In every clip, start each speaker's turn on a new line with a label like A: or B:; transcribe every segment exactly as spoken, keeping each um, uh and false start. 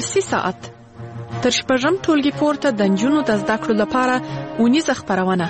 A: درسي ساعت تر شپږم ټولګي پورته د نجونو د زده کړو لپاره اونیزه خپرونه.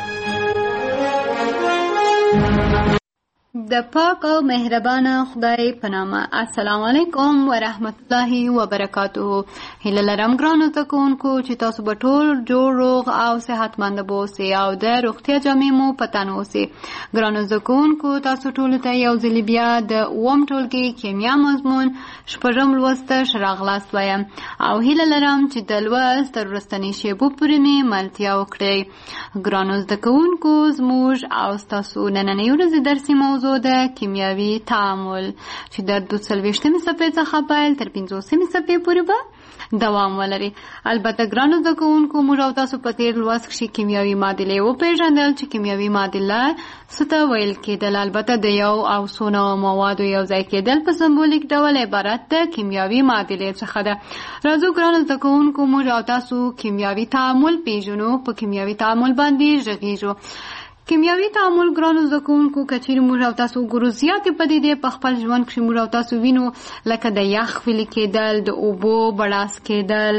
B: د پاک او مهربانه خدای په نامه. السلام علیکم ورحمت الله وبرکاته. هیله لرم ګرانو زده کوونکو چې تاسو به ټول جوړ روغ او صحتمند اوسئ او د روغتیا جامې مو په تن اوسي. ګرانو زده کوونکو تاسو ټول ته یو ځل بیا د اووم ټولګي کیمیا مضمون شپږم لوست راغلاست وایم او هیله لرم چې د لوست تر وروستنۍ شیبو پورې مې ملتیا وکړئ. ګرانو زده کوونکو زموږ او ستاسو نننۍ ورځې درسي موضوع د کیمیاوي تعامل چې د دوه څلوېښتمې صفحې څخه پیل تر پنځوسمې صفحې پورې به دوام ولري. البته ګرانو زده کوونکو موږ او تاسو په تېر لوست کښې کیمیاوي معادلې وپېژندل چې کیمیاوي معادله څه ته ویل کېدل. البته د یو او څو نوعو موادو یو ځای کېدل په سمبولیک ډول عبارت د کیمیاوي معادلې څخه ده. راځو ګرانو زده کوونکو موږ او تاسو کیمیاوي تعامل پېژنو، په کیمیاوي تعامل باندې غږېږو. کیمیاوي تعامل ګرانو زده کوونکو که چیرې موږ او تاسو وګورو زیاتې پدیدې په خپل ژوند کښې موږ او تاسو وینو، لکه د یخ ویلې کېدل، د اوبو بړاس کېدل،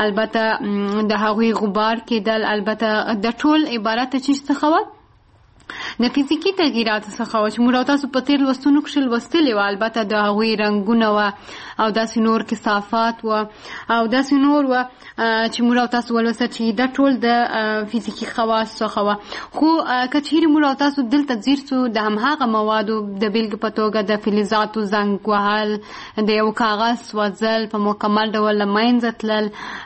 B: البته د هغوی غبار کېدل، البته د ټول عبارت چیز څخه وه د فزیکي تغییراتو څخه وه چې موږ او تاسو په تېر لوستونو کښې لوستلې وه. البته د هغوی رنګونه وه او داسې نور کثافات وه او داسې نور وه چې موږ او تاسو ولوستل چې دا ټول د فزیکي خواص څخه وه. خو که چیرې موږ او تاسو دلته ځیر سو د همهغه موادو د بېلګې په توګه د فلزاتو زنګ وهل، د یو کاغذ سوځل، په مکمل ډول له منځه تلل،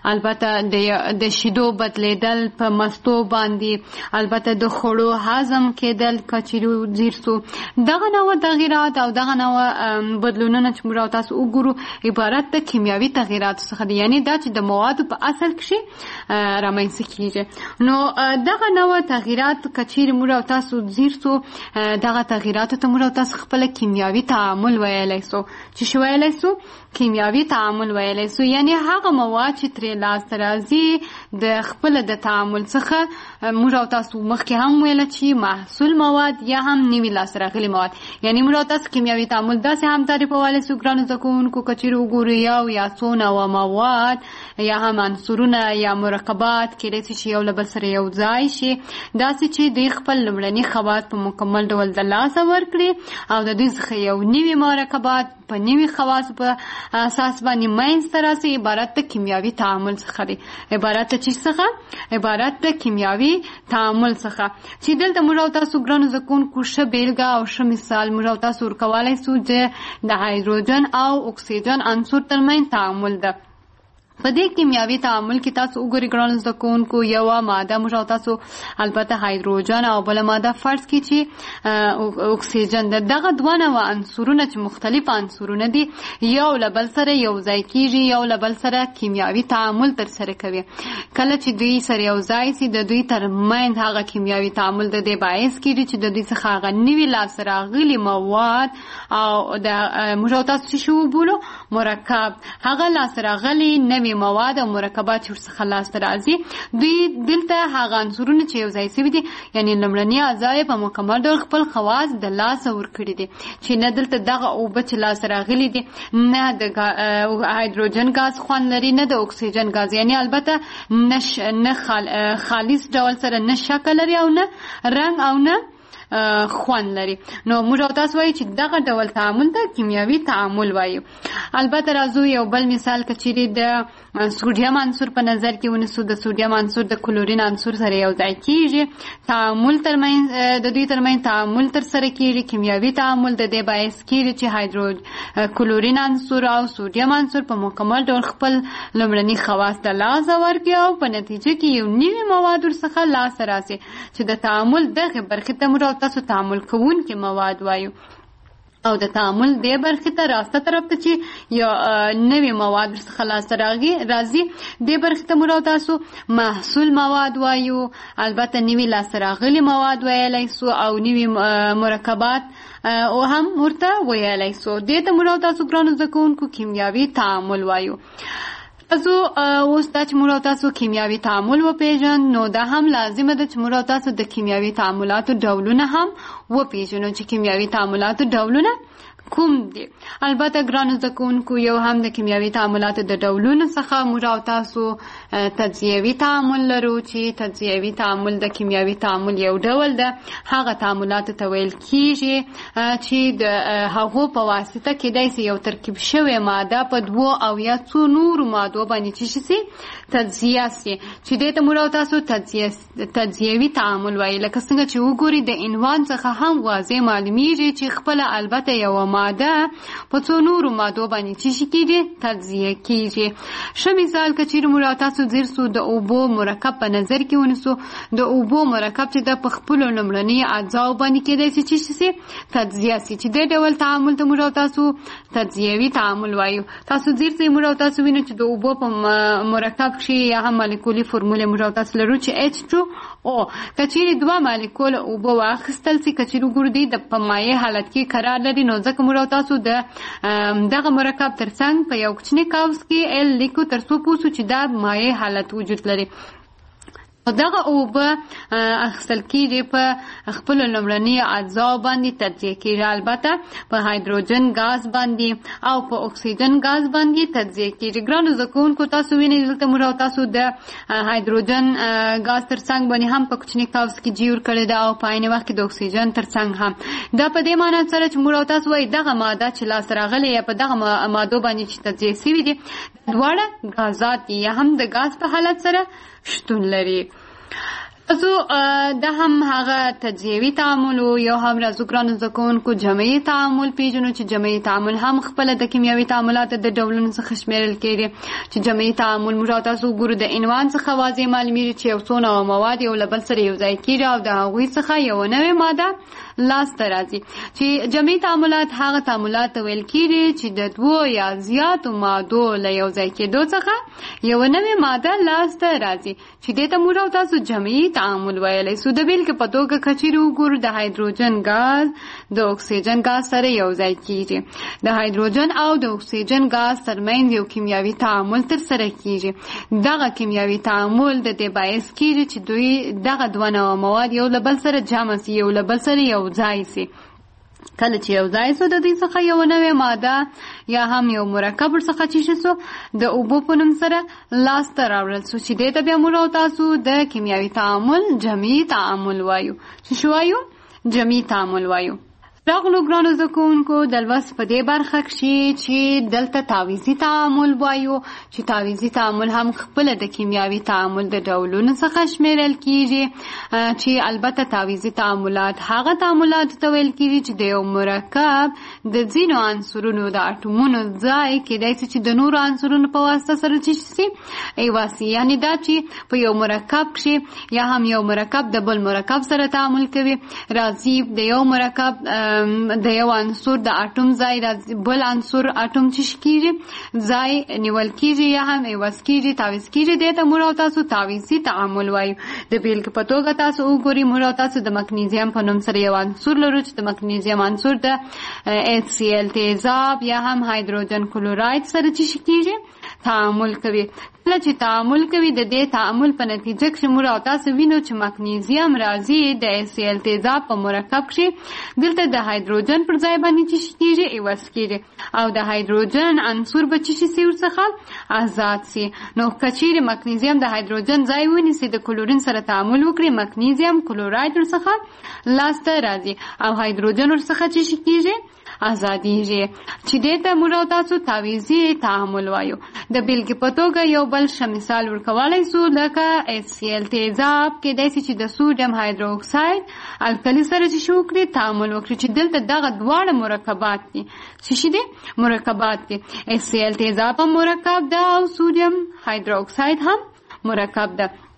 B: البته د شیدو بدلېدل په مستو باندې، البته د خوړو هضم کېدل که چیرې ځیر سو. دغه نوع تغییرات او دغه نوع بدلونونه چې موږ او تاسو وګورو عبارت د کیمیاوي تغییراتو څخه دي، یعنې دا چې د موادو په اصل کښې رامنځته کېږي. نو دغه نوع تغییرات که چیرې موږ او تاسو ځیر سو دغه تغییراتو ته موږ او تاسو خپله کیمیاوي تعامل ویلی سو. چې شو ویلی سو؟ کیمیاوي تعامل ویلی سو. یعنې هغه مواد چې ترې لاسته راځي د خپله د تعامل څخه موږ او تاسو مخکې هم ویله چې محصول مواد یا هم نوي لاسته راغلي مواد. یعنې موږ او تاسو کیمیاوي تعامل داسې هم تعریفولی سو ګرانو زده کوونکو که چیرې وګورو یو یا څو نوعه مواد یا هم عنصرونه یا مرکبات کېدای شي چې یو له بل سره یو ځای شي، داسې چې دوی خپل لومړني خواص په مکمل ډول د لاسه ورکړي او د دوی څخه یو نوي مرکبات په نوي خواصو په اساس باندې منځته راسي. عبارت د کیمیاوي تعامل څخه دی. عبارت د چی څخه؟ عبارت د کیمیاوي تعامل څخه چې دلته موږ او تاسو ګرانو زده کوونکو ښه بېلګه او ښه مثال موږ او تاسو ورکولی سو چې د هایدروجن او اکسیجن عنصر ترمنځ تعامل ده. په دې کیمیاوي تعامل کې تاسو وګورئ ګرانو زده کوونکو یوه ماده موږ او تاسو البته هایدروجن او بله ماده فرض کړي چې اکسیجن ده. دغه دوه نوعه عنصرونه چې مختلف عنصرونه دي یو له بل سره یو ځای کېږي، یو له بل سره کیمیاوي تعامل ترسره کوي. کله چې دوی سره یو ځای سي د دوی ترمنځ هغه کیمیاوي تعامل د دې باعث کېږي چې د دوی څخه هغه نوي لاسته راغلي مواد او د موږ او تاسو چې شو وبولو مرکب، هغه لاسته راغلي نوي مواد او مرکبات چې ورڅخه لاسته راځي دوی دلته هغه عنصرونه چې یو ځای شوي دي یعنې لومړني اعضا یې په مکمل ډول خپل خواص د لاسه ورکړي دي چې نه دلته دغه اوبه چې لاسته راغلي دي نه د هایدروجن ګاز خوند لري نه د اکسیجن ګاز، یعنې البته نه خالص ډول سره نه شکل لري او نه رنګ او نه خوند لري. نو موږ او تاسو وایو چې دغه ډول تعامل ته کیمیاوي تعامل وایو. البته راځو یو بل مثال که چیرې د سوډیم عنصر په نظر کې ونیسو. د سوډیم عنصر د کلورین عنصر سره یو ځای کېږي، تعامل ترمنځ د دوی ترمنځ تعامل ترسره کېږي، کیمیاوي تعامل د دې باعث کېږي چې هایدروجن کلورین عنصر او سوډیم عنصر په مکمل ډول خپل لومړني خواص د لاسه ورکړي او په نتیجه کې یو نوي مواد ورڅخه لاسته راسي چې د تعامل دغې برخې ته موږ تاسو تعامل کوونکي مواد وایو. او د تعامل دې برخې ته راسته طرف ته چې یو نوي مواد ورڅخه لاسته راځي دې برخې ته موږ او تاسو محصول مواد وایو. البته نوي لاسته راغلي مواد ویلی سو او نوي مرکبات او هم ورته ویلی سو. دې ته موږ او تاسو ګرانو زده کوونکو کیمیاوي تعامل وایو. تاسو اوس دا چې موږ او تاسو کیمیاوي تعامل وپېژنو نو دا هم لازمه ده چې موږ او تاسو د کیمیاوي تعاملاتو ډولونه هم وپېژنو چې کیمیاوي تعاملاتو ډولونه کوم دي. البته ګرانو زده کوونکو یو هم د کیمیاوي تعاملاتو د ډولونو څخه موږ او تاسو تجزیوي تعامل لرو چې تجزیوي تعامل د کیمیاوي تعامل یو ډول ده. هغه تعاملاتو ته ویل کیږي چې د هغو په واسطه کېدای شي یو ترکیب شوې ماده په دوو او یا څو نورو مادو باندې چې شي تجزیه سي چې دې ته موږ او تاسو تجزیه تجزیوي تعامل وایي. لکه څنګه چې وګوري د عنوان څخه هم واضح معلومیږي چې خپله البته یو ماده په څو نورو مادو باندې چې شي کېږي تجزیه کېږي. ښه مثال که چیرې موږ او تاسو ځیر سو د اوبو مرکب په نظر کې ونیسو د اوبو مرکب چې د په خپلو لومړنیو اجزاو باندې کېدای شي چې شي تجزیه سي چې دې ډول تعامل ته موږ او تاسو تجزیوي تعامل وایو. تاسو ځیر سئ موږ او تاسو وینو چې د اوبو په مرکب کښې یا هم مالیکولي فورمولې موږ او تاسو لرو چې ایچ ټو او. که چیرې دوه مالیکول اوبه واخیستل سي که چیرې وګورو دوی د په مایع حالت کې قرار لري نو ځکه موږ او تاسو د دغه مرکب ترڅنګ په یو کوچني قوس کې ال لیکو تر څو پوه سو چې دا مایع حالت وجود لري. دغه اوبه اخیستل کېږي په خپلو لومړنیو اجزاو باندې تجزیه کېږي. البته په هایدروجن ګاز باندې او په اکسیجن ګاز باندې تجزیه کېږي. ګرانو زده کوونکو تاسو وینئ دلته موږ او تاسو د هایدروجن ګاز ترڅنګ باندې هم په کوچني قوس کې جیور کړی ده او په عین وخت کې د اکسیجن ترڅنګ هم. دا په دې معنی سره چې موږ او تاسو وایي دغه ماده چې لاسته راغلې یا په دغه مادو باندې چې تجزیه شوي دي دواړه غازات دي یا هم د ګاز په حالت سره شتون لري. تاسو دا هم هغه تجزیوي تعامل یو هم راځو ګرانو زده کوونکو جمعي تعامل پیژنو چې جمعي تعامل هم خپله د کیمیاوي تعاملاتو د ډولونو څخه شمیرل کېږي. چې جمعي تعامل موږ او تاسو وګورو د عنوان څخه واضح معلومیږي چې یو څو نوع مواد یو له بل سره یو ځای کېږي او د هغوی څخه یو نوې ماده لاسته راځي. چې جمعي تعاملات هغه تعاملات ته ویل کېږي چې د دوو یا زیاتو مادو له یو ځای کېدو څخه یو نوې ماده لاسته راځي چې دې ته موږ او تاسو جمعي تعامل ویلی سو. د بېلګې په توګه که چیرې وګورو د هایدروجن ګاز د اکسیجن ګاز سره یو ځای کېږي. د هایدروجن او د اکسیجن ګاز ترمنځ یو کیمیاوي تعامل ترسره کېږي. دغه کیمیاوي تعامل د دې باعث کېږي چې دوی دغه دوه نوع مواد یو له بل سره جمع سي یو له بل سره یو ځای سي. کله چې یو ځای سو د دوی څخه یو نوې ماده یا هم یو مرکب ورڅخه چې سو د اوبو په نوم سره لاسته راوړل سو چې دې ته بیا موږ او تاسو د کیمیاوي تعامل جمعي تعامل وایو. چې شو وایو؟ جمعي تعامل وایو. راغلو ګرانو زده کوونکو د لوست په دې برخه کښې چې دلته تعویضي تعامل وایو چې تعویضي تعامل هم خپله د کیمیاوي تعامل د ډولونو څخه شمیرل کېږي. چې البته تعویضي تعاملات هغه تعاملاتو ته ویل کېږي چې د یو مرکب د ځینو عنصرونو د اټومونو ځای کېدای شي چې د نورو عنصرونو په واسطه سره چې شي ایواسي. یعنې دا چې په یو مرکب کښې یا هم یو مرکب د بل مرکب سره تعامل کوي راځي د یو مرکب د یو عنصر د اټوم ځای د بل عنصر اټوم چې کېږي ځای نیول کېږي یا هم عوض کېږي تعویض کېږي. دې ته موږ او تاسو تعویضي تعامل وایو. د بېلګې په توګه تاسو وګورئ موږ او تاسو د مګنیزیم په نوم سره یو عنصر لرو چې د مګنیزیم عنصر د ایچ سی ال تیزاب یا هم هایدروجن کلوراید سره چې کېږي تعامل کوي. کله چې تعامل کوي د دې تعامل په نتیجه کې موږ او تاسو وینو چې مګنیزیم راځي د ایچ سی ال تیزاب په مرکب کې دلته د هایدروجن پر ځای باندې چې کېږي عوض کېږي او د هایدروجن عنصر به چې شي ورڅخه آزاد سي. نو که چیرې مګنیزیم د هایدروجن ځای ونیسي د کلورین سره تعامل وکړي مګنیزیم کلوراید ورڅخه لاسته راځي او هایدروجن ورڅخه چې کېږي آزادیږي. چې دې ته موږ او تاسو تعویضي تعامل وایو. د بېلګې په توګه یو بل ښه مثال ورکولی سو لکه ایچ سی ال تیزاب کېدای شي چې د سوډیم هایدرو اکساید الکلي سره چې شو وکړي تعامل وکړي چې دلته دغه دواړه مرکبات دي چې شي دي مرکبات دي. ایچ سی ال تیزاب هم مرکب ده او سوډیم هایدرو اکساید هم مرکب ده.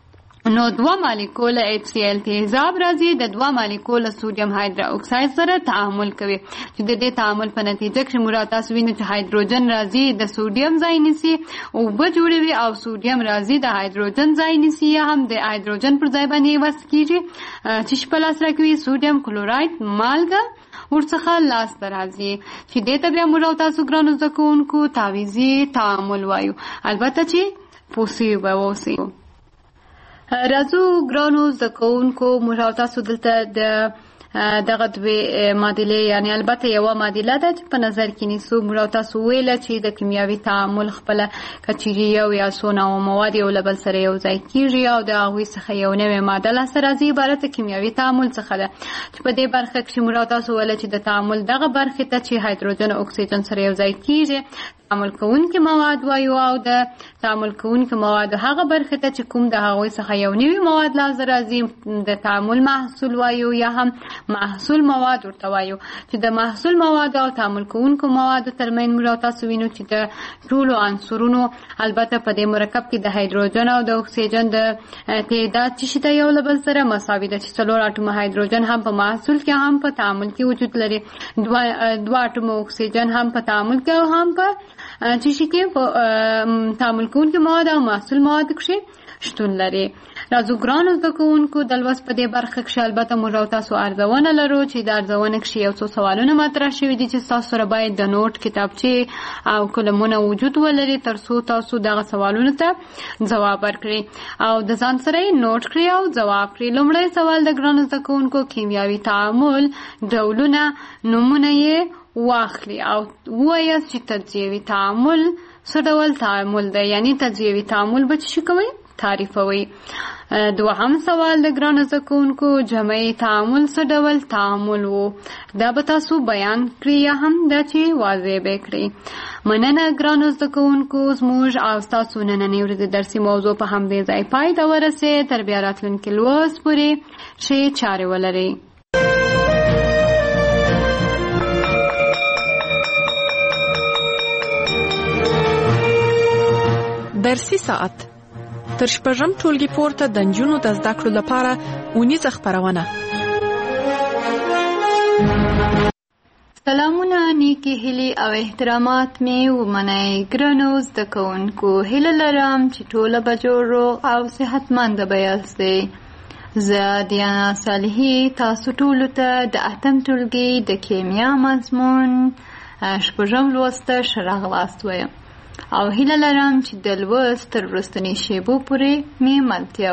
B: نو دوه مالیکول اچ سی ال تیزاب راځي د دوه مالیکول سوډیم هایدرا اکساید سره تعامل کوي چې د دې تعامل په نتیجه کې موږ تاسو وینو چې هایدروجن راځي د سوډیم ځای نیسي او به جوړوي او سوډیم راځي د هایدروجن ځای نیسي هم د هایدروجن پر ځای باندې وس کیږي چې په لاس راکوي سوډیم کلوراید مالګه ورڅخه لاس ته راځي چې دې ته بیا موږ تاسو ګرانو زده کوونکو تعویضي تعامل وایو البته چې پوسی به وسی راځو ګرانو زده کوونکو موږ تاسو دلته د دغه دوی معادلې یعنی البته یوه معادله ده چې په نظر کې نیسو موږ تاسو ویله چې د کیمیاوي تعامل خپله که چیرې یو یا څو نوع مواد یو له بل سره یو ځای کیږي او د هغوی څخه یو نوې ماده لاسته راځي عبارت د کیمیاوي تعامل څخه ده چې په دې برخه کې موږ تاسو ویله چې د تعامل دغه برخې ته چې هایدروجن او اکسیجن سره یو ځای کیږي تعامل کوونکي مواد وایو او د تعامل کوونکي مواد هغه برخه ته چې کوم د هغوی څخه یو نوی مواد لاسته راځي د تعامل محصول وایو یا هم محصول مواد ورته وایو چې د محصول مواد او تعامل کوونکو موادو ترمنځ موږ تاسو وینو چې د ټولو عنصرونو البته په دې مرکب کې د هایدروجن او د اکسیجن د تعداد چې د یو له بل سره مساوي ده چې څلور اټومه هایدروجن هم په محصول کې هم په تعامل کې وجود لري دوه دوه اټومه اکسیجن هم په تعامل کې او هم په چې شي کې په تعامل کوونکي مواد او محصول مواد کې شتون لري راځو ګرانو زده کوونکو د لوست په دې برخه کې البته موږ تاسو ارزونه لرو چې د ارزونه کې یو څو سوالونه مطرح شوي دي چې تاسو سره باید د نوٹ کتابچې او قلمونه وجود ولري ترڅو تاسو دغه سوالونو ته ځواب ورکړئ او د ځان سره یې نوٹ کړئ او ځواب کړئ لومړی سوال د ګرانو زده کوونکو کیمیاوي تعامل ډولونه نومونه یې واخلي او ووایاست چې تجزیوي تعامل څه ډول تعامل دی یعنی تجزیوي تعامل به څه کوئ تعریفوي دوهم سوال د ګرانو زده کوونکو جمعي تعامل څه ډول تعامل و دا به تاسو بیان کړئ یا هم دا چې واضح به کړئ مننه ګرانو زده کوونکو زموږ او ستاسو نننۍ ورځې درسي موضوع په همدې ځای پای ته ورسېد تر بیا راتلونکي لوست پورې ښې چارې ولرئ
A: درسي ساعت تر شپږم ټولګي پورته د نجونو د زده کړو لپاره اونیزه خپرونه
B: سلامونه نیکی هیلې او احترامات مې ومنئ ګرانو زده کوونکو هیله لرم چې ټوله به جوړ روغ او صحتمنده به یاستئ زه دیانا صالحي تاسو ټولو ته د اتم ټولګي د کیمیا مضمون شپږم لوست ته ښه راغلاست وایم او هیله لرم چې د لوست تر وروستنۍ شیبو پورې مې ملتیا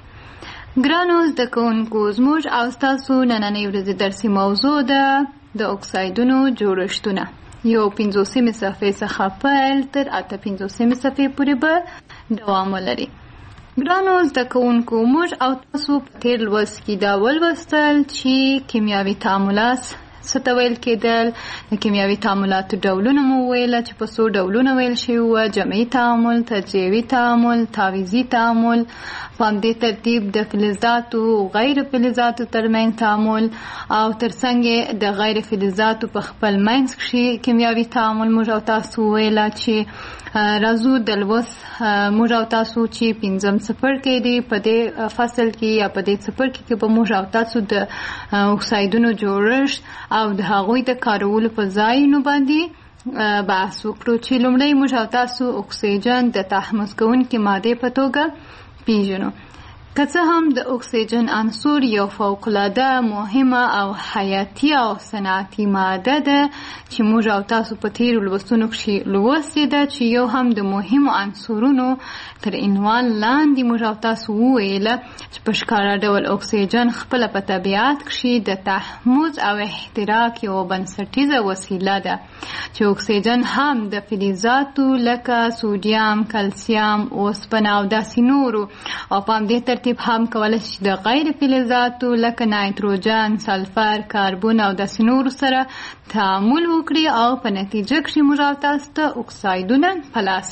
B: وکړئ ګرانو زده کوونکو زموږ او ستاسو نننۍ ورځې درسي موضوع ده د اکسایدونو جوړښتونه یو پنځوسمې صفحې څخه پیل تر اته پنځوسمې صفحې پورې به دوام ولري ګرانو زده کوونکو موږ او تاسو په تېر لوست کې دا ولوستل چې کیمیاوي تعاملات څه ته ویل کېدل د کیمیاوي تعاملاتو ډولونه مو ویله چې په څو ډولونه ویل شوي وه جمعي تعامل تجزیوي تعامل تعویضي تعامل په همدې ترتیب د فلزاتو غیر فلزاتو ترمنځ تعامل او ترڅنګ د غیر فلزاتو په خپل منځ کښې کیمیاوي تعامل موږ او تاسو ویله چې راځو د لوست موږ او تاسو چې پنځم څپرکی دی په دې فصل کې یا په دې څپرکي کې به موږ او تاسو د اکسایدونو جوړښت او د هغوی د کارولو په ځایونو باندې بحث وکړو چې لومړی موږ او تاسو اکسیجن د تحمض کوونکې مادې په توګه پیژنو که څه هم د اکسیجن عنصر یو فوق‌العاده مهمه او حیاتي او صنعتي ماده ده چې موږ او تاسو په تېرو لوستونو کښې لوستې ده چې یو هم د مهمو عنصرونو تر عنوان لاندې موږ او تاسو وویله چې په ښکاره ډول اکسیجن خپله په طبیعت کښې د تحمض او احتراق یوه بنسټیزه وسیله ده چې اکسیجن هم د فلزاتو لکه سوډیم کلسیم اوسپنه او داسې نورو او په همدې ترتیب هم کولی شي د غیر فلزاتو لکه نایتروجن سلفر کاربون او داسې نورو سره تعامل وکړي او په نتیجه کښې موږ او تاسو ته اکسایدونه په لاس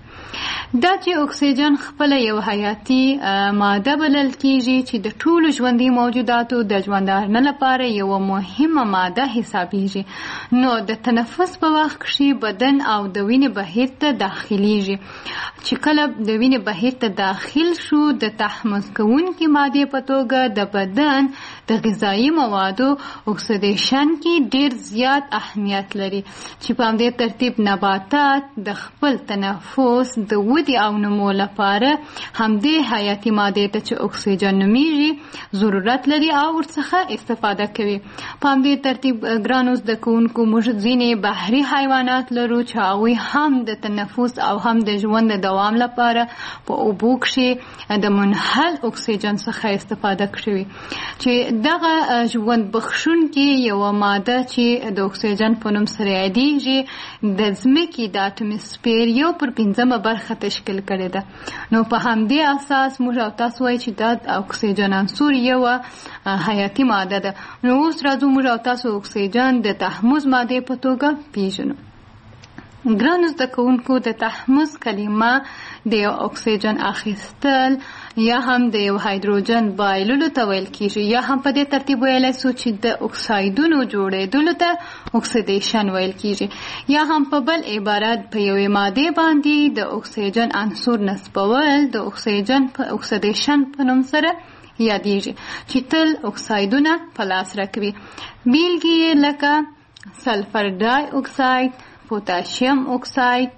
B: راکړي دا چې اکسیجن خپله یو حیاتي ماده بلل کېږي چې د ټولو ژوندي موجوداتو د ژوندارنه لپاره یوه مهمه ماده حسابېږي نو د تنفس په وخت کښې بدن او د وینې بهیر ته داخلیږي چې کله د وینې بهیر ته داخل شو د تحمض تحمض کوونکي مادې په توګه د بدن د غذایي موادو اکسیدیشن کې ډیر زیات اهمیت لري چې په همدې ترتیب نباتات د خپل تنفس د ودې او نمو لپاره همدې حیاتي مادې ته چې اکسیجن نومیږي ضرورت لري او ورڅخه استفاده کوي. په همدې ترتیب ګرانو زده کوونکو موږ ځینې بحري حیوانات لرو چې هغوی هم د تنفس او هم د ژوند د دوام لپاره په اوبو کښې د منحل اکسیجن څخه استفاده کوي چې دغه ژوند بخښونکې یوه ماده چې د اکسیجن په نوم سره یادیږي د ځمکې د اټموسفیر یو پر پنځمه برخه تشکیل کړې ده. نو په همدې اساس موږ او تاسو وایي چې دا د اکسیجن عنصر یوه حیاتي ماده ده. نو اوس راځو موږ او تاسو اکسیجن د تحمض مادې په توګه پیژنو. ګرانو زده کوونکو د تحمض کلمه د یو اکسیجن اخیستل یا هم د یو هایدروجن بایللو ته ویل کیږي یا هم په دې ترتیب ویلی سو چې د اکسایدونو جوړېدلو ته اکسیدیشن ویل کیږي یا هم په بل عبارت په یوې مادې باندې د اکسیجن عنصر نصبول د اکسیجن په اکسیدیشن په نوم سره یادیږي چې تل اکسایدونه په لاس راکوي. بیلګې یې لکه سلفر ډای اکساید، پوتاشیم اکساید،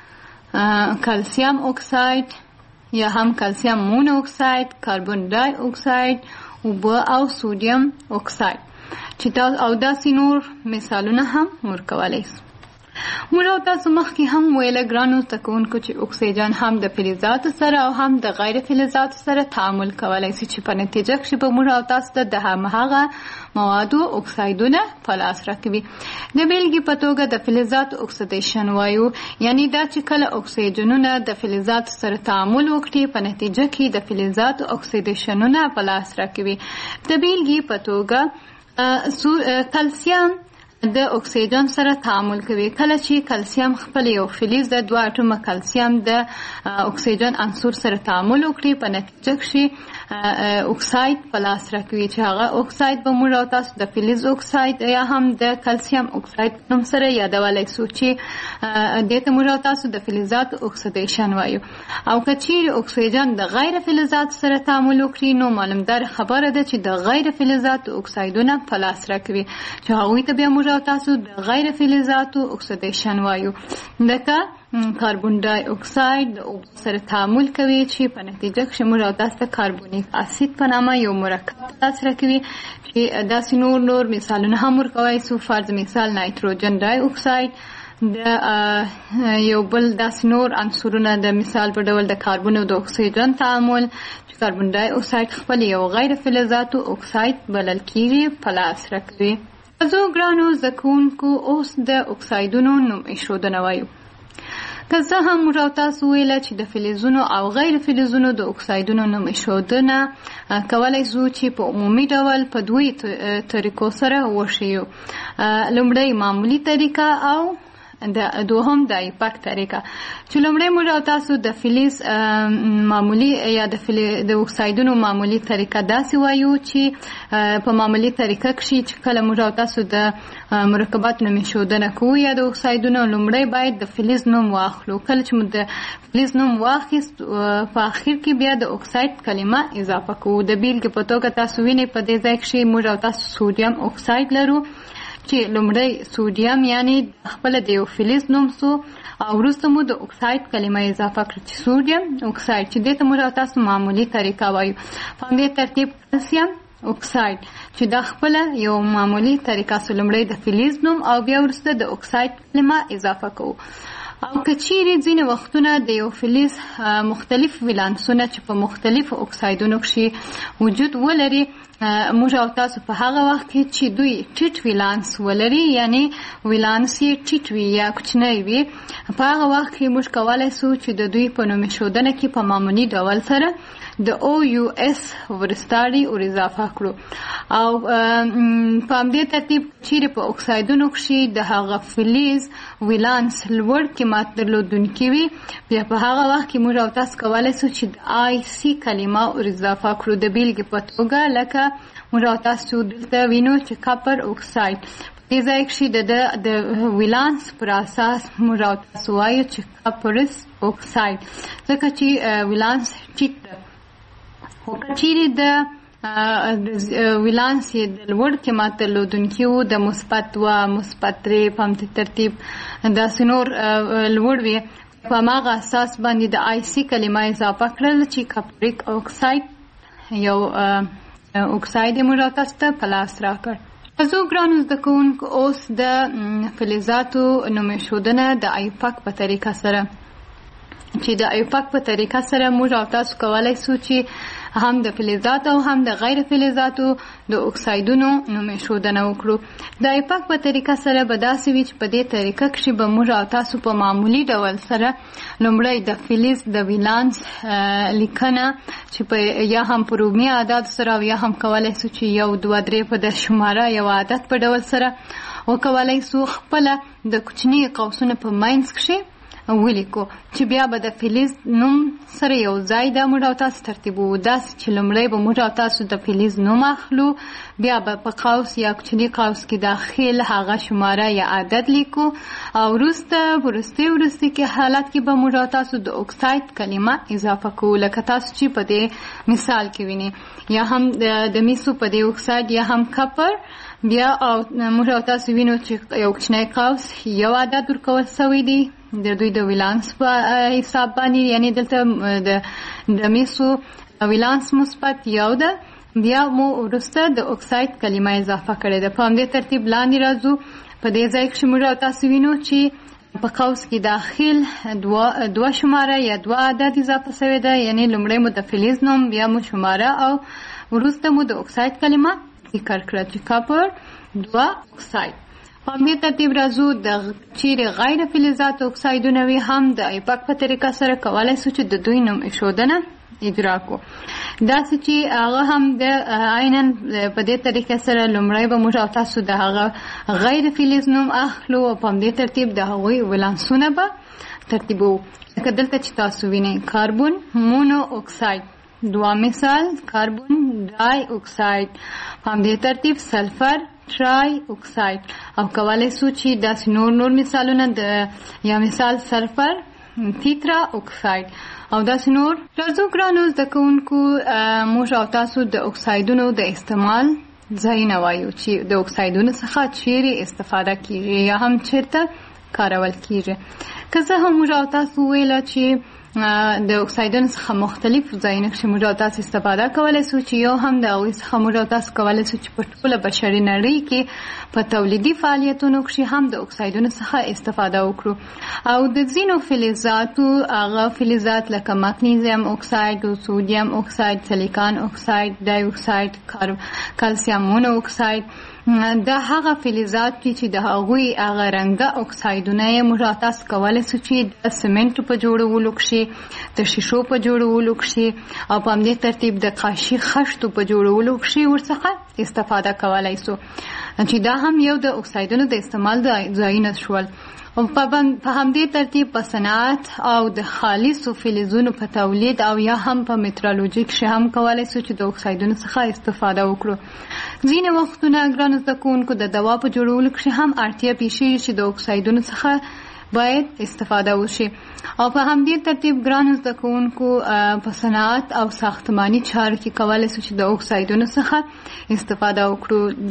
B: کلسیم اکساید یا هم کلسیم مون اکساید، کاربن ډای اکساید، اوبه او سودیم اکساید چې دا او داسې نور مثالونه هم ورکولی سو. موږ او تاسو مخکې هم ویله ګرانو زده کوونکو چې اکسیجن هم د فلزاتو سره او هم د غیر فلزاتو سره تعامل کولی شي چې په نتیجه کښې به موږ او تاسو ته د همهغه موادو اکسایدونه په لاس راکوي. د بیلګې په توګه د فلزاتو اکسیدیشن وایو، یعنی دا چې کله اکسیجنونه د فلزاتو سره تعامل وکړي په نتیجه کې د فلزاتو اکسیدیشنونه په لاس راکوي. د بیلګې په توګه کلسیم د اکسیجن سره تعامل کوي. کله چې کلسیم خپل یو فلز د دوه اټومه کلسیم د اکسیجن عنصر سره تعامل وکړي په نتیجه کښې اکساید په لاس راکوي چې هغه اکساید به موږ او تاسو د فلز اکساید یا هم د کلسیم اکساید په نوم سره یادولی سو چې دې ته موږ او تاسو د فلزاتو اکسیدیشن وایو. او که چیرې اکسیجن د غیر فلزاتو سره تعامل وکړي نو معلومدار خبره ده چې د غیر فلزاتو اکسایدونه په لاس راکوي چې هغوی ته بیا موږ او تاسو د غیر فلزاتو اکسیدیشن وایو. لکه کاربن ډای اکساید د اوبو سره تعامل کوي چې په نتیجه کښې موږ او تاسو ته کاربونیک اسید په نامه یو مرکب په لاس راکوي چې داسې نور نور مثالونه هم ورکولی سو. فرض مثال نایتروجن ډای اکساید د یو بل داسې نور عنصرونه د مثال په ډول د کاربن او د اکسیجن تعامل چې کاربن ډای اکساید خپل یو غیر فلزاتو اکساید بلل کیږي په لاس راکوي. زه ګرانو زده کوونکو اوس د اکسایدونو نوم ایښودنه وایو. که زه هم موږ او تاسو ویله چې د فلزونو او غیر فلزونو د اکسایدونو نوم ایښودنه کولی شو چې په عمومي ډول په دوی طریقو سره وښیو. لومړی معمولي طریقه او د دوهم د ایپاک طریقه چې لومړی موږ او تاسو د فلز معمولي یا د د اکسایدونو معمولي طریقه داسې وایو چې په معمولي طریقه کښې چې کله موږ او تاسو د مرکبات نوم ایښودنه کوو یا د اکسایدونو لومړی باید د فلز نوم واخلو. کله چې موږ د فلز نوم واخیست په اخر کې بیا د اکساید کلمه اضافه کوو. د بیلګې په توګه تاسو وینئ په دې ځای کښې موږ او تاسو سودیم اکساید لرو چې لومړی سودیم یعنی خپله د یو فلز نوم سو او وروسته مو د اکساید کلمه اضافه کړه چې سودیم اکساید چې دې ته موږ او تاسو معمولي طریقه وایو. په همدې ترتیب کلسیم اکساید چې دا خپله یو معمولي طریقه سو، لومړی د فلز نوم او بیا وروسته د اکساید کلمه اضافه کوو. او که چیرې ځینې وختونه د یو فلز مختلف ولانسونه چې په مختلفو اکسایدونو کښې وجود ولري موږ او تاسو په هغه وخت کې چې دوی ټیټ ولانس ولري یعنی ولانس یې ټیټ وي یا کوچنی وي په هغه وخت کې موږ کولی سو چې د دوی په نوم ایښودنه کې په معمولي ډول سره د او یو اس ورستاړي ور اضافه کړو. او په همدې ترتیب چیرې په اکسایدونو کښې د هغه فلز ولانس لوړ قیمت درلودونکي وي بیا په هغه وخت کې موږ او تاسو کولی سو چې د آی سی کلمه ور اضافه کړو. د بیلګې په توګه لکه موږ او تاسو دلته وینو چې کاپر اکساید په دې ځای کښې د ولانس پر اساس موږ او تاسو وایو چې کاپرس اکساید ځکه چې ولانس ټیټ ده. خو کچیرې د ویلانس یې د لوړ قیمت درلودونکي وو د مثبت دوه مثبت درې په همدې ترتیب داسې نور لوړ وي په هماغه اساس باندې د آی سی کلمه اضافه کړل چې کاپریک اکساید یو اکساید یې موږ تاسو ته په لاس راکړ. زه ګرانو زده کوونکو اوس د فلزاتو نوم ایښودنه د ایوپاک په طریقه سره چې د ایوپاک په طریقه سره موږ او تاسو کولی شو چې هم د فلزاتو او هم د غیر فلزاتو د اکسایدونو نوم ایښودنه وکړو. د ایوپاک په طریقه سره به داسې وي چې په دې طریقه کښې به موږ او تاسو په معمولي ډول سره لومړی د فلز د ویلانس لیکنه چې په یا هم په رومي عدد سره او یا هم کولی شو چې یو دوه درې په د شماره یو عدد په ډول سره وکولی شو خپله د کوچني قوسونو په منځ کښې ولیکو چې بیا به د فلز نوم سره یو ځای دا موږ او تاسو ترتیبو. داسې چې لومړی به موږ او تاسو د فلز نوم اخلو بیا به په قوس یا کوچني قوس کې داخل هغه شماره یا عدد لیکو او وروسته وروستي وروستي کې حالت کې به موږ او تاسو د اکساید کلمه اضافه کوو لکه تاسو چې په دې مثال کې وینئ یا هم د میسو په دې اکساید یا هم کپر بیا او موږ او تاسو وینو چې یو کوچنی قوس یو عدد ورکول شوی دی د دوی د ویلانس په حساب باندې یعنی دلته د د میسو ویلانس مثبت یو ده بیا مو وروسته د اکساید کلمه اضافه کړې ده. په همدې ترتیب لاندې راځو په دې ځای کښې موږ او تاسو وینو چې په قوس کې داخل دوه دوه شماره یا دوه عدد اضافه شوی ده یعنی لومړی مو د فلز نوم بیا مو شماره او وروسته مو د اکساید کلمه ذکر کړه چې کاپر دوه اکساید. په همدې ترتیب راځو د چیرې غیر فلزاتو اکسایدونه وي هم د ایوپاک په طریقه سره کولی شو چې د دوی نوم ایښودنه اجرا کړو. داسې چې هغه هم د عینا په دې طریقه سره لومړی به موږ او تاسو د هغه غیر فلز نوم اخلو او په همدې ترتیب د هغوی ولانسونه به ترتیبو. لکه دلته چې تاسو وینئ کاربون مونو اکساید دوه مثال کاربون ډای اکساید په همدې ترتیب سلفر ټرای اکساید او کولی شو چې داسې نور نور مثالونه د یا مثال سلفر تیترا اکساید او داسې نور. راځو ګرانو زده کوونکو موږ او تاسو د اکسایدونو د استعمال ځایونه وایو چې د اکسایدونو څخه چیرې استفاده کیږي یا هم چیرته کارول کیږي. که څه هم موږ او تاسو ویله چې د اکسایدونو څخه مختلف ځایونه کښې موږ او تاسو استفاده کولی شو چې یو هم د هغوی څخه موږ او تاسو کولی شو چې په ټوله بشري نړۍ کې په تولیدي فعالیتونو کښې هم د اکسایدونو څخه استفاده وکړو او د ځینو فلزاتو هغه فلزات لکه مګنیزیم اکساید او سودیم اکساید سلیکان اکساید ډای اکساید کلسیم مونو اکساید دا هغه فلزات دي چې د هغوی هغه رنګه اکسایدونه یې موږ تاسو کولی شو چې د سمنټو په جوړولو کښې د شیشو په جوړولو کښې او په همدې ترتیب د قاشي خښتو په جوړولو کښې ورڅخه استفاده کولی شو چې دا هم یو د اکسایدونو د استعمال ځایونه شول. په همدې ترتیب په صنعت او د خالصو فلزونو په تولید او یا هم په مترالوژي کښې هم کولی شو چې د اکسایدونو څخه استفاده وکړو. ځینې وختونه ګرانو زده کوونکو د دوا په جوړولو کښې هم اړتیا پیښیږي چې د اکسایدونو څخه باید استفاده وشي او په همدې ترتیب ګرانو زده کوونکو په صنعت او ساختماني چارو کې کولی شو چې د اکسایدونو څخه استفاده وکړو.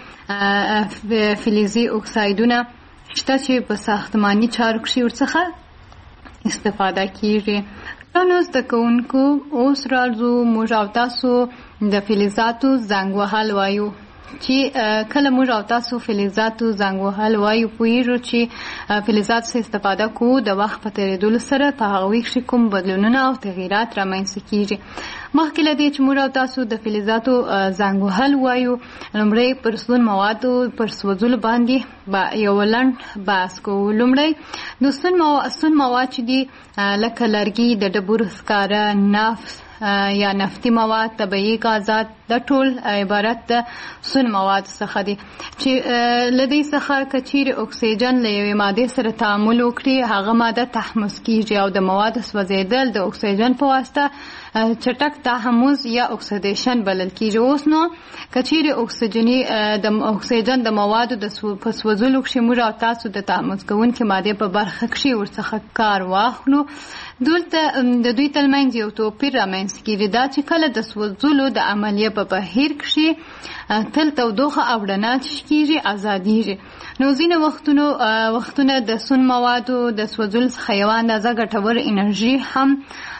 B: ځینې فلزي اکسایدونه شته چې په ساختماني چارو کښې ورڅخه استفاده کیږي. ګرانو زده کوونکو اوس راځو موږ او تاسو د فلزاتو زنګ وهل وایو چې کله موږ او تاسو فلزاتو زنګ وهل وایو پوهېږو چې فلزات څخه استفاده کوو د وخت په تېرېدلو سره په هغوی کښې کوم بدلونونه او تغییرات رامنځته کیږي. مخکې له دې چې موږ او تاسو د فلزاتو زنګ وهل وایو لومړی پر سون موادو پر سوځولو باندې یو لنډ بحث کوو. لومړی د سون مواد چې دي لکه لرګي د ډبرو سکاره نفت یا نفتي مواد طبیعي غازات دا ټول عبارت د سون مواد څخه دي چې له دې څخه که چیرې اکسیجن له یوې مادې سره تعامل وکړي هغه ماده تحمض کیږي او د موادو سوځېدل د اکسیجن په واسطه چټک تحمض یا اکسیدیشن بلل کیږي. اوس نو که چیرې اکسیجني د اکسیجن د موادو د په سوځولو کښې موږ او تاسو د تعمض کوونکې مادې په برخه کښې ورڅخه کار واخلو دلته د دوی ترمنځ یو توپیر رامنځته کیږي دا چې کله د سوځولو د عملیې په بهیر کښې تل تودوخه او رڼا کیږي ازادیږي. نو ځینې وختونو وختونه د سون موادو د سوځولو څخه یوه اندازه ګټور انرژي هم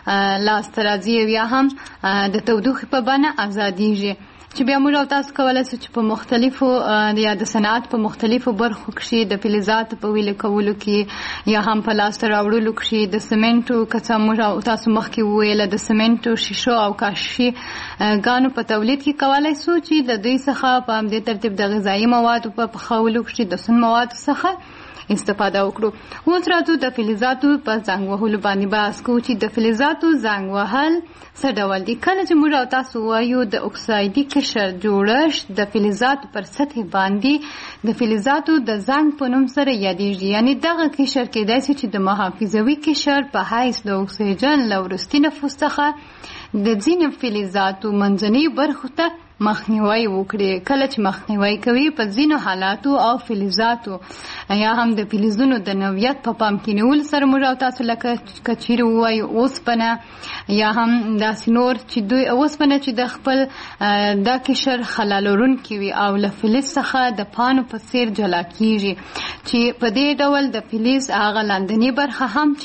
B: لاسته راځي یا هم د تودوخې په بڼه ازادیږي چې بیا موږ او تاسو کولی شو چې په مختلفو یا د صنعت په مختلفو برخو کښې د فلزاتو په ویلې کولو کې یا هم په لاسته راوړلو کښې د سمنټو که څه موږ او تاسو مخکې وویله د سمنټو شیشو او کاشي ګانو په تولید کې کولی شو چې د دوی څخه په همدې ترتیب د غذایي موادو په پخولو کښې د سون موادو څخه استفاده وکړو. اوس راځو د فلزاتو په زنګ وهلو باندې بحث کوو چې د فلزاتو زنګ وهل څه ډول دي. کله چې موږ او تاسو وایو د اکسایدي قشر جوړښت د فلزاتو پر سطح باندې د فلزاتو د زنګ په نوم سره یادیږي، یعنی دغه قشر کېدای شي چې د محافظوي قشر په حیث د اکسیجن له وروستي نفوس څخه د ځینې فلزاتو منځنیو برخو ته مخنیوي وکړي. کله چې مخنیوي کوي په ځینو حالاتو او فلزاتو یا هم د فلزونو د نوعیت په پام کې نیولو سره موږ او تاسو لکه که چیرې ووایو اوسپنه یا هم داسې نور چې دوی اوسپنه چې د خپل دا قشر خلا لرونکي وي او له فلز څخه د پاڼو په څېر جلا کیږي چې په دې ډول د فلز هغه لاندنۍ برخه هم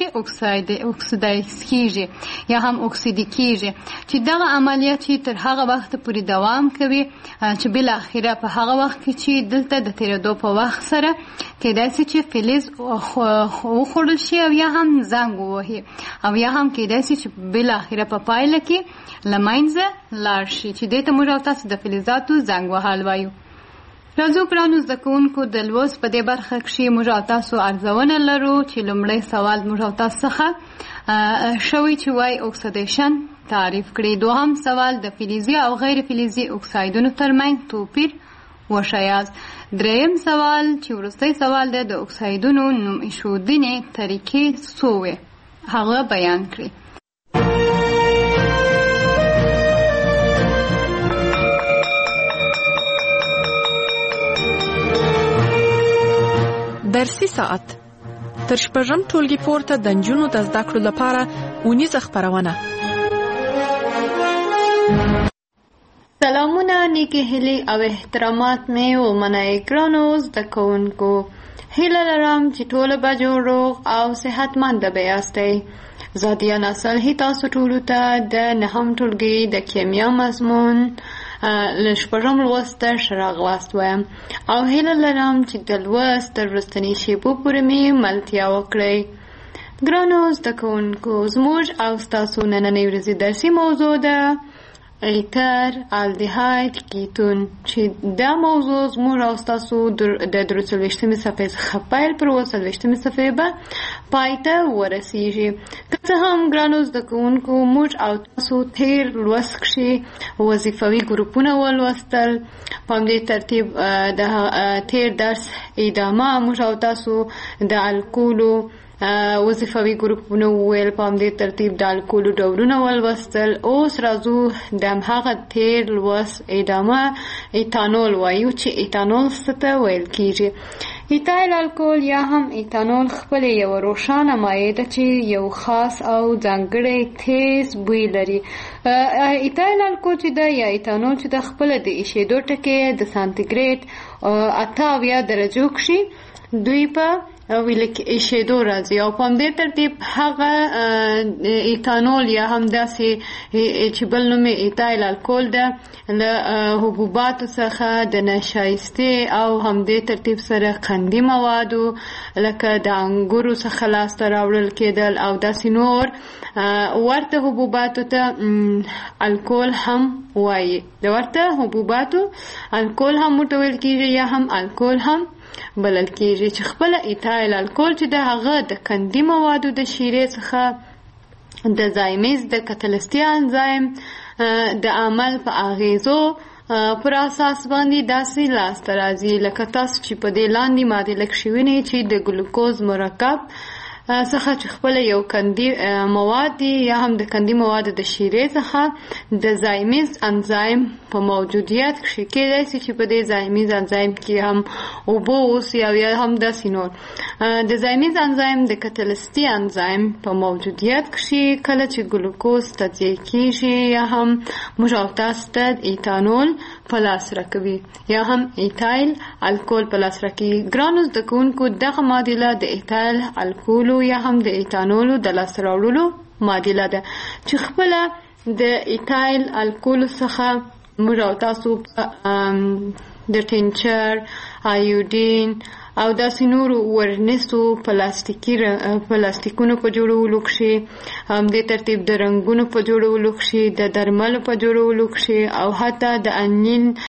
B: کیږي اکسیدایز کیږي یا هم اکسیدي کیږي چې دغه عملیه چې تر هغه وخت پورې دوام کوي چې بل اخیره په هغه وخت کې چې دلته د تیرېدو په وخت سره کېدای شي چې فلز وخوړل شي او یا هم زنګ ووهي او یا هم کېدای شي چې بل اخیره په پایله کې له منځه لاړ شي چې دې ته موږ او تاسو د فلزاتو زنګ وهل وایو. راځو ګرانو زده کوونکو د لوست په دې برخه کښې موږ او تاسو ارزونه لرو چې لومړی سوال موږ او تاسو څخه شوی چې وایي اکسیدیشن تعریف کړي. دوهم سوال د فلزي او غیر فلزي اکسایدونو ترمنځ توپیر وښایاست. دریم سوال چې وروستی سوال دی د اکسایدونو نوم ایښودنې طریقې څو وې هغه بیان کړي.
A: درسي ساعت تر شپږم ټولګي پورته د نجونو د زده کړو لپاره اونیزه خپرونه.
B: سلامونه، نیکی هیلې او احترامات مې ومنئ ګرانو زده کوونکو. هیله لرم چې ټوله به جوړ روغ او صحتمنده به یاستئ. زه دیانا صالحي تاسو ټولو ته د نهم ټولګي د کیمیا مضمون له شپږم لوست ښه راغلاست وایم او هیله لرم چې د لوست تر وروستنۍ شېبو پورې مې ملتیا وکړئ. ګرانو زده کوونکو، زموږ او ستاسو نننۍ ورځې درسي موضوع ده ایتر الدیهاید کیتون چې دا موضوع زموږ او ستاسو د درې څلوېښتمې صفحې څخه پیل پر اووه څلوېښتمې صفحې به پای ته ورسیږي. که څه هم ګرانو زده کوونکو موږ او تاسو تیر لوست کښې وظیفوي ګروپونه ولوستل، په همدې ترتیب د تیر درس ادامه موږ او تاسو د الکولو وظیفوي ګروپونه وویل، په همدې ترتیب د الکولو ډولونه ولوستل. اوس راځو د همهغه تیر لوست ادامه ایتانول وایو چې ایتانول څه ته ویل کیږي. ایتایل الکول یا هم ایتانول خپله یوه روښانه مایع ده چې یو خاص او ځانګړی تیز بوی لري. ایتایل الکول چې ده یا ایتانول چې ده خپله د ایشېدو ټکې د سانتیګریډ اته اویا درجو کښې دوی په ویل کې ایشېدو راځي او په همدې ترتیب هغه ایتانول یا هم داسې چې بل نوم یې ایتایل الکول ده له حبوباتو څخه د نشایستې او همدې ترتیب سره قندي موادو لکه د انګورو څخه لاسته راوړل کېدل او داسې نور ورته حبوباتو ته الکول هم وایي. د ورته حبوباتو الکول هم ورته ویل کېږي یا هم الکول هم بلل کېږي چې خپله ایتایل الکول چې د هغه د قندي موادو د شیرې څخه د زایمیز د کتلستي انزایم د عمل په اغیزو پر اساس باندې داسې لاسته راځي لکه تاسو چې په دې لاندې ماده لیک شوی نه چې د ګلوکوز مرکب څخه چې خپل یو کندي مواد دي یا هم د کندي مواد د شیرې څخه د زایمیز انزایم په موجودیت کې کېدای شي چې په دې زایمیز انزایم کې هم اوبه اوسي او یا هم داسې نور د زایمیز انزایم د کتالسټي انزایم په موجودیت کې کله چې ګلوکوز تجزیه کیږي یا هم موږ او تاسو ته ایتانول په لاس راکوي یا هم ایتایل الکول په لاس راکوي. ګرانو زده کوونکو دغه معادله د ایتایل الکولو یا هم د ایتانولو د لاسته راوړلو معادله ده چې خپله د ایتایل الکولو څخه موږ او تاسو د ټینچر ایودین او داسې نورو ورنیسو پلاستیکي پلاستیکونو په جوړولو کښې هم دې ترتیب د رنګونو په جوړولو کښې د درملو په جوړولو کښې او حتی د انین